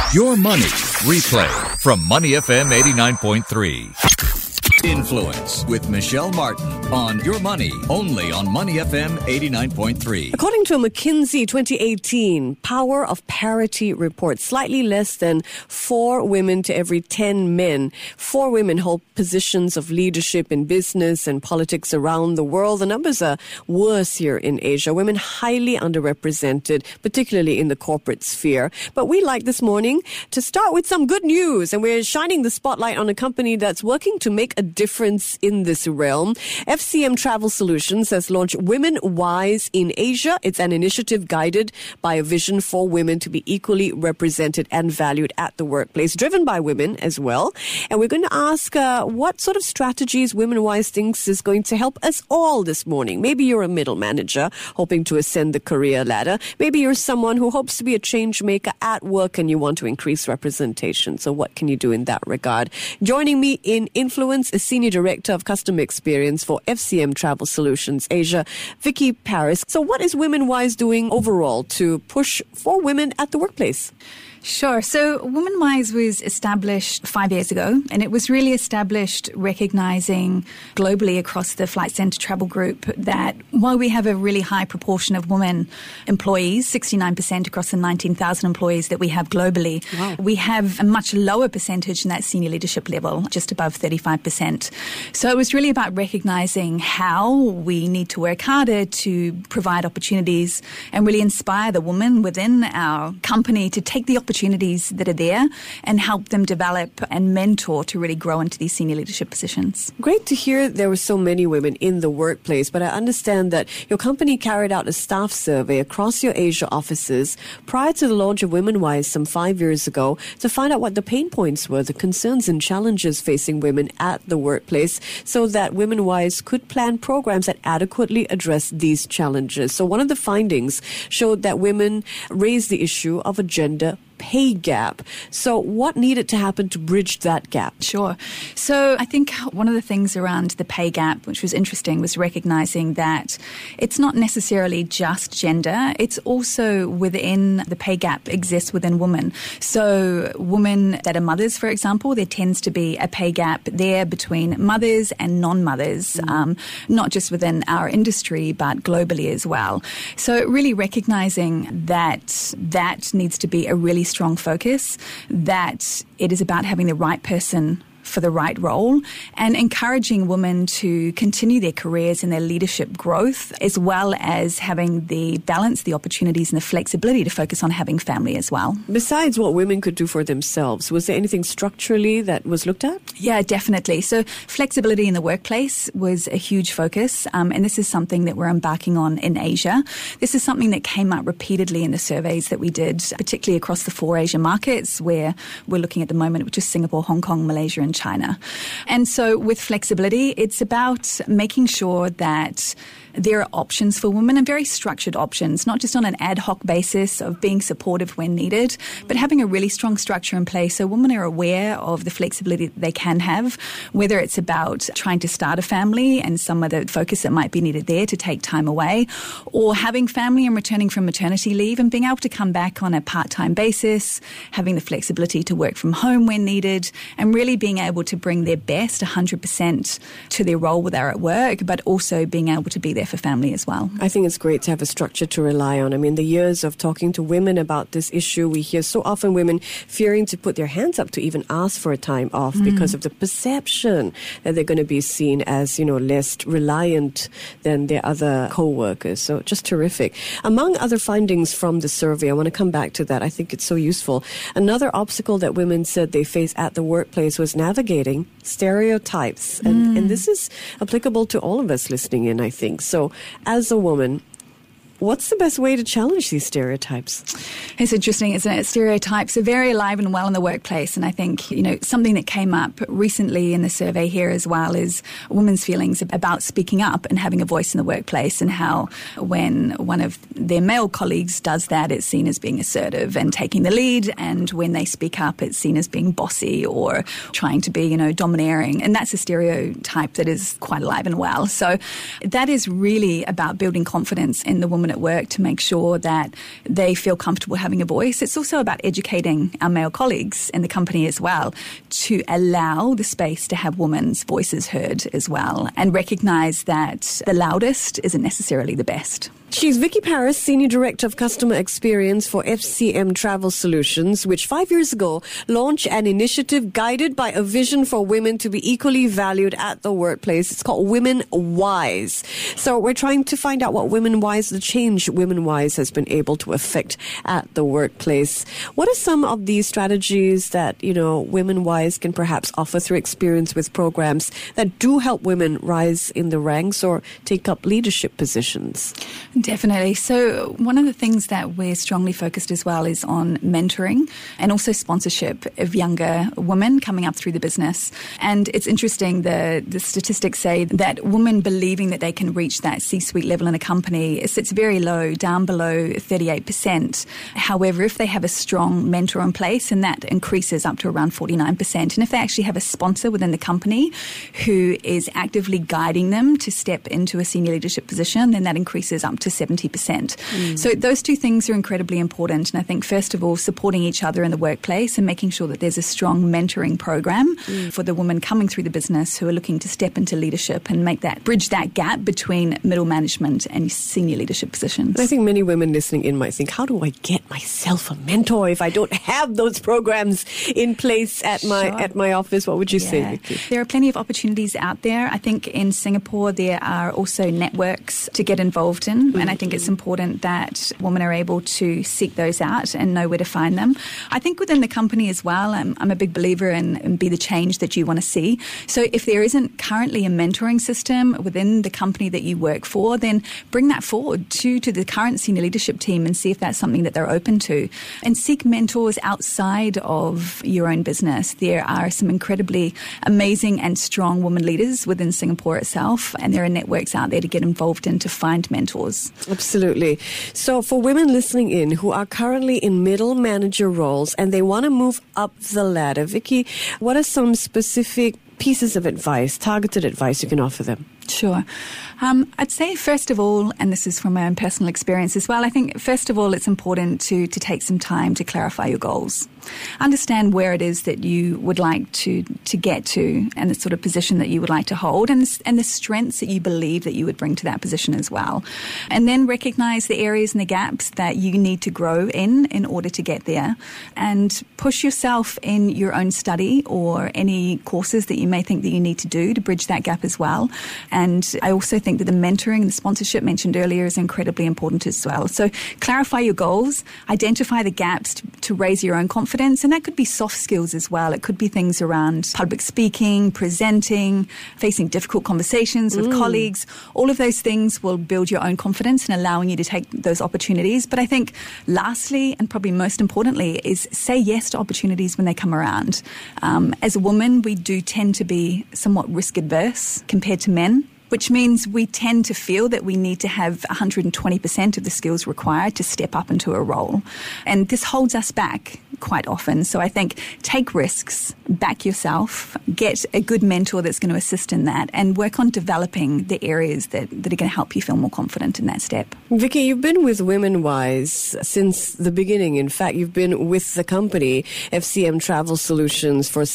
Your Money Replay from Money FM 89.3. Influence with Michelle Martin on Your Money, only on Money FM 89.3. According to a McKinsey 2018 Power of Parity report, slightly less than 4 women to every 10 men. 4 women hold positions of leadership in business and politics around the world. The numbers are worse here in Asia. Women highly underrepresented, particularly in the corporate sphere. But we like this morning to start with some good news, and we're shining the spotlight on a company that's working to make a difference in this realm. FCM Travel Solutions has launched Women Wise in Asia. It's an initiative guided by a vision for women to be equally represented and valued at the workplace, driven by women as well. And we're going to ask what sort of strategies Women Wise thinks is going to help us all this morning. Maybe you're a middle manager hoping to ascend the career ladder. Maybe you're someone who hopes to be a change maker at work and you want to increase representation. So what can you do in that regard? Joining me in Influence is Senior Director of Customer Experience for FCM Travel Solutions Asia, Vicky Paris. So what is Women Wise doing overall to push for women at the workplace? Sure. So Women Wise was established 5 years ago, and it was really established recognizing globally across the Flight Centre Travel Group that while we have a really high proportion of women employees, 69% across the 19,000 employees that we have globally, wow, we have a much lower percentage in that senior leadership level, just above 35%. So it was really about recognizing how we need to work harder to provide opportunities and really inspire the women within our company to take the opportunities that are there and help them develop and mentor to really grow into these senior leadership positions. Great to hear there were so many women in the workplace, but I understand that your company carried out a staff survey across your Asia offices prior to the launch of Women Wise some 5 years ago to find out what the pain points were, the concerns and challenges facing women at the workplace, so that Women Wise could plan programs that adequately address these challenges. So one of the findings showed that women raised the issue of a gender pay gap. So what needed to happen to bridge that gap? Sure. So I think one of the things around the pay gap, which was interesting, was recognizing that it's not necessarily just gender. It's also within the pay gap exists within women. So women that are mothers, for example, there tends to be a pay gap there between mothers and non-mothers, not just within our industry, but globally as well. So really recognizing that that needs to be a really strong focus, that it is about having the right person for the right role and encouraging women to continue their careers and their leadership growth, as well as having the balance, the opportunities and the flexibility to focus on having family as well. Besides what women could do for themselves, was there anything structurally that was looked at? Yeah, definitely. So flexibility in the workplace was a huge focus, and this is something that we're embarking on in Asia. This is something that came up repeatedly in the surveys that we did, particularly across the 4 Asian markets where we're looking at the moment, which is Singapore, Hong Kong, Malaysia and China. And so with flexibility, it's about making sure that there are options for women and very structured options, not just on an ad hoc basis of being supportive when needed, but having a really strong structure in place so women are aware of the flexibility that they can have, whether it's about trying to start a family and some of the focus that might be needed there to take time away, or having family and returning from maternity leave and being able to come back on a part-time basis, having the flexibility to work from home when needed, and really being able to bring their best 100% to their role where they're at work, but also being able to be there for family as well. I think it's great to have a structure to rely on. I mean, the years of talking to women about this issue, we hear so often women fearing to put their hands up to even ask for a time off because of the perception that they're going to be seen as, less reliant than their other co-workers. So just terrific. Among other findings from the survey, I want to come back to that. I think it's so useful. Another obstacle that women said they face at the workplace was navigating stereotypes. And this is applicable to all of us listening in, I think. So as a woman, what's the best way to challenge these stereotypes? It's interesting, isn't it? Stereotypes are very alive and well in the workplace. And I think, something that came up recently in the survey here as well is women's feelings about speaking up and having a voice in the workplace, and how when one of their male colleagues does that, it's seen as being assertive and taking the lead. And when they speak up, it's seen as being bossy or trying to be, domineering. And that's a stereotype that is quite alive and well. So that is really about building confidence in the woman women at work to make sure that they feel comfortable having a voice. It's also about educating our male colleagues in the company as well to allow the space to have women's voices heard as well and recognise that the loudest isn't necessarily the best. She's Vicky Paris, Senior Director of Customer Experience for FCM Travel Solutions, which 5 years ago launched an initiative guided by a vision for women to be equally valued at the workplace. It's called Women Wise. So we're trying to find out what Women Wise, the change Women Wise has been able to affect at the workplace. What are some of these strategies that, Women Wise can perhaps offer through experience with programs that do help women rise in the ranks or take up leadership positions? Definitely. So one of the things that we're strongly focused as well is on mentoring and also sponsorship of younger women coming up through the business. And it's interesting, the statistics say that women believing that they can reach that C-suite level in a company sits very low, down below 38%. However, if they have a strong mentor in place, and that increases up to around 49%. And if they actually have a sponsor within the company who is actively guiding them to step into a senior leadership position, then that increases up to 70%. So those two things are incredibly important. And I think, first of all, supporting each other in the workplace and making sure that there's a strong mentoring program for the women coming through the business who are looking to step into leadership and bridge that gap between middle management and senior leadership positions. And I think many women listening in might think, how do I get myself a mentor if I don't have those programs in place at my office? What would you say, Vicky? There are plenty of opportunities out there. I think in Singapore there are also networks to get involved in. And I think it's important that women are able to seek those out and know where to find them. I think within the company as well, I'm a big believer in be the change that you want to see. So if there isn't currently a mentoring system within the company that you work for, then bring that forward to the current senior leadership team and see if that's something that they're open to. And seek mentors outside of your own business. There are some incredibly amazing and strong women leaders within Singapore itself, and there are networks out there to get involved in to find mentors. Absolutely. So for women listening in who are currently in middle manager roles and they want to move up the ladder, Vicky, what are some specific pieces of advice, targeted advice you can offer them? Sure. I'd say, first of all, and this is from my own personal experience as well, I think, first of all, it's important to take some time to clarify your goals. Understand where it is that you would like to get to and the sort of position that you would like to hold and the strengths that you believe that you would bring to that position as well. And then recognize the areas and the gaps that you need to grow in order to get there. And push yourself in your own study or any courses that you may think that you need to do to bridge that gap as well. And I also think that the mentoring and the sponsorship mentioned earlier is incredibly important as well. So clarify your goals, identify the gaps to raise your own confidence, and that could be soft skills as well. It could be things around public speaking, presenting, facing difficult conversations with colleagues. All of those things will build your own confidence and allowing you to take those opportunities. But I think lastly, and probably most importantly, is say yes to opportunities when they come around. As a woman, we do tend to be somewhat risk adverse compared to men, which means we tend to feel that we need to have 120% of the skills required to step up into a role. And this holds us back quite often. So I think take risks, back yourself, get a good mentor that's going to assist in that, and work on developing the areas that are going to help you feel more confident in that step. Vicky, you've been with Women Wise since the beginning. In fact, you've been with the company, FCM Travel Solutions, for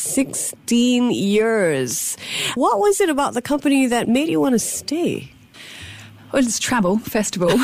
16 years. What was it about the company that made you want to stay? Well, it's travel, first of all.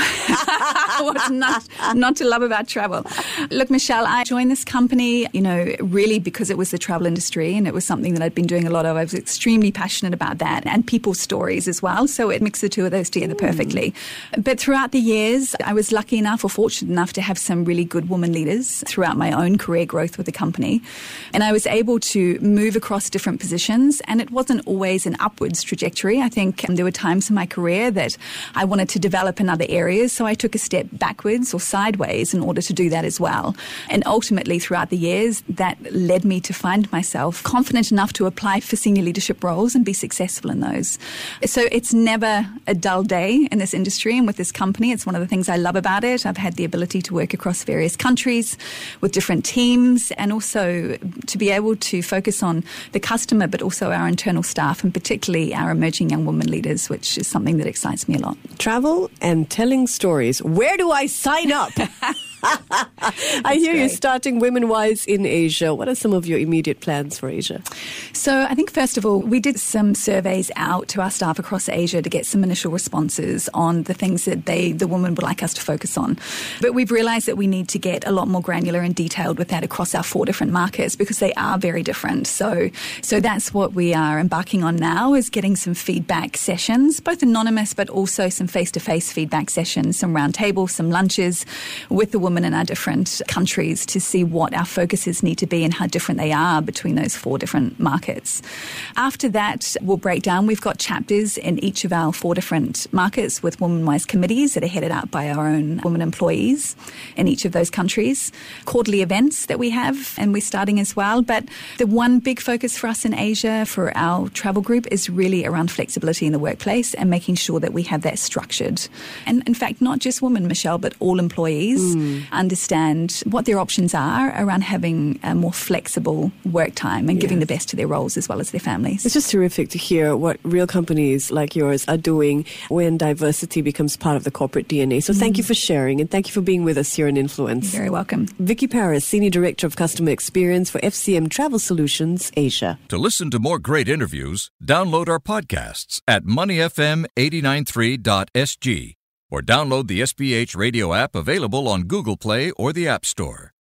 What's not to love about travel? Look, Michelle, I joined this company, really because it was the travel industry and it was something that I'd been doing a lot of. I was extremely passionate about that and people's stories as well. So it mixed the two of those together perfectly. But throughout the years, I was lucky enough or fortunate enough to have some really good women leaders throughout my own career growth with the company. And I was able to move across different positions, and it wasn't always an upwards trajectory. I think there were times in my career that I wanted to develop in other areas, so I took a step backwards or sideways in order to do that as well. And ultimately, throughout the years, that led me to find myself confident enough to apply for senior leadership roles and be successful in those. So it's never a dull day in this industry and with this company. It's one of the things I love about it. I've had the ability to work across various countries with different teams, and also to be able to focus on the customer, but also our internal staff, and particularly our emerging young women leaders, which is something that excites me a lot. Travel and telling stories. Where do I sign up? I hear you're starting Women Wise in Asia. What are some of your immediate plans for Asia? So I think, first of all, we did some surveys out to our staff across Asia to get some initial responses on the things that the women would like us to focus on. But we've realised that we need to get a lot more granular and detailed with that across our 4 different markets because they are very different. So that's what we are embarking on now, is getting some feedback sessions, both anonymous but also some face-to-face feedback sessions, some roundtables, some lunches with the women in our different countries to see what our focuses need to be and how different they are between those 4 different markets. After that, we'll break down. We've got chapters in each of our 4 different markets with Women Wise committees that are headed up by our own women employees in each of those countries. Quarterly events that we have, and we're starting as well. But the one big focus for us in Asia, for our travel group, is really around flexibility in the workplace and making sure that we have that structured. And in fact, not just women, Michelle, but all employees understand what their options are around having a more flexible work time and giving the best to their roles as well as their families. It's just terrific to hear what real companies like yours are doing when diversity becomes part of the corporate DNA. So thank you for sharing, and thank you for being with us here in Influence. You're very welcome. Vicky Paris, Senior Director of Customer Experience for FCM Travel Solutions Asia. To listen to more great interviews, download our podcasts at moneyfm893.sg or download the SPH radio app available on Google Play or the App Store.